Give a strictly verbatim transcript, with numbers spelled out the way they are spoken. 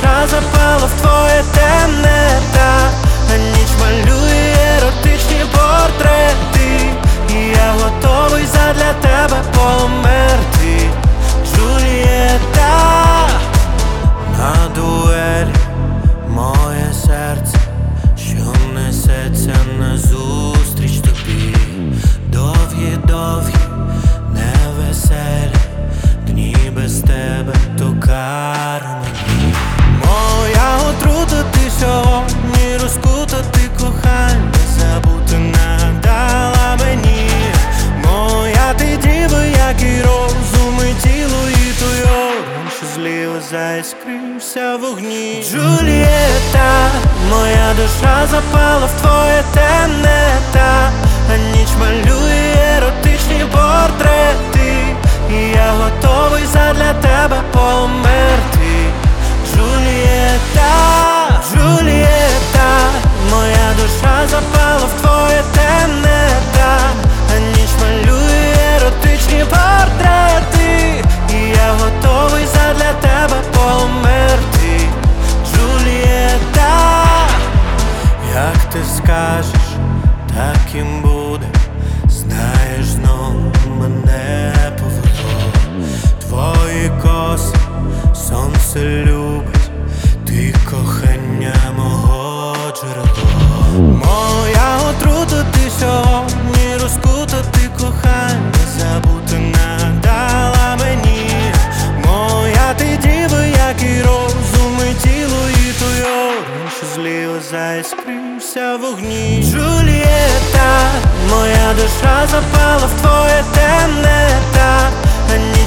душа запала в твоє темне, та а ніч малює еротичні портрети, і я готовий задля тебе померти. Джульєта, на дуелі моє серце, що несеться назустріч тобі. Довгі-довгі, невеселі дні без тебе, то кара мені. Моя отрута, ти сьогодні розкута, ти кохання забути надала мені. Моя ти діва, як і розум і тіло, і той огонь, що зліва заіскрився в вогні. Джульєта, моя душа запала в твоє темне, та а ніч малює еротичні портрети, і я готовий задля тебе померти. Джульєта, Джульєта, моя душа запала в твоє темне, та а ніч малює еротичні портрети, і я готовий задля тебе померти. Джульєта, як ти скажеш, так і буде. Знаєш, знову мене повело. Твої коси сонце любить, ти кохання мого джерело. Моя отрута, ти сьогодні розкута, ти кохання забути надала мені. Моя ти діва, як і розум і тіло, і той огонь, що зліва заіскрився в вогні. Джульєта, моя душа запала в твоє темне, та а ні